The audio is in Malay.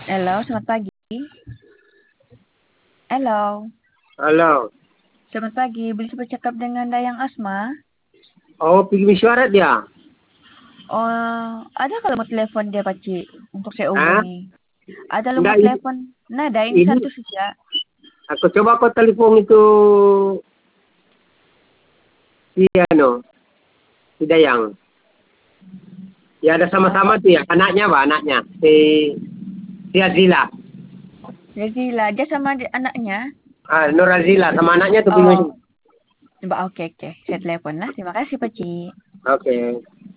Halo, selamat pagi. Halo, Halo. selamat pagi. Bisa bercakap dengan Dayang Asma? Oh, pergi mesyuarat dia? Oh, ada kalau mau telepon dia, Pakcik, untuk saya Hah? hubungi. Ada Enggak, nomor telepon. Nah, ada ini ini satu saja. aku coba kau telepon itu si si Dayang. Ya ada Ah, sama-sama tuh ya, anaknya apa anaknya? Si Azila. Rezila, dia sama anaknya. Ah, Nur Azila sama anaknya tuh pergi Oh, mesyuarat. coba oke oke. Saya telepon lah. Terima kasih, Pakcik. Oke.